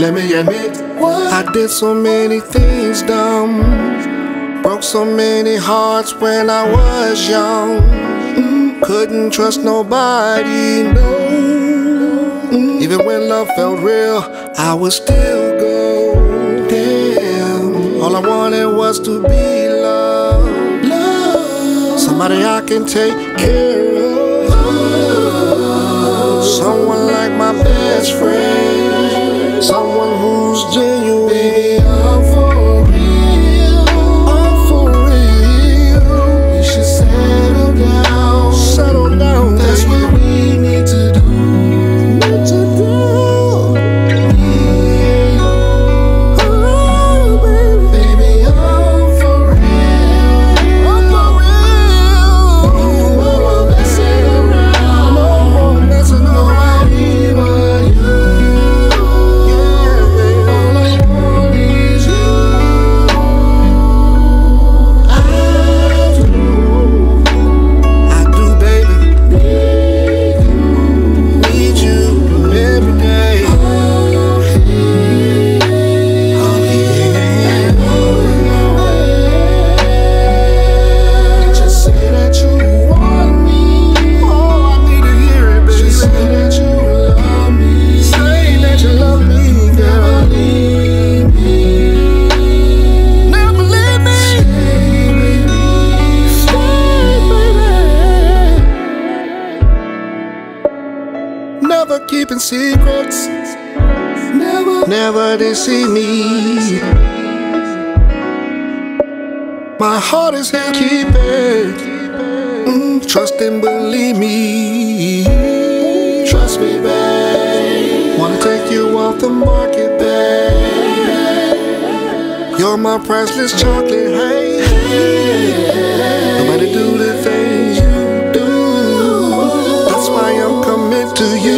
Let me admit, I did so many things dumb, broke so many hearts when I was young. Couldn't trust nobody, no. Even when love felt real, I would still go. Damn, all I wanted was to be loved, somebody I can take care of, someone like my best friend, someone who's genuine. Baby, I'm for real, I'm for real. We should settle down, settle down. That's what we need to do. Never keeping secrets, never deceive me. My heart is here, keep it. Trust and believe me. Trust me, babe. Wanna take you off the market, babe. You're my priceless chocolate, hey. Nobody do the things you do. That's why I'm committed to you.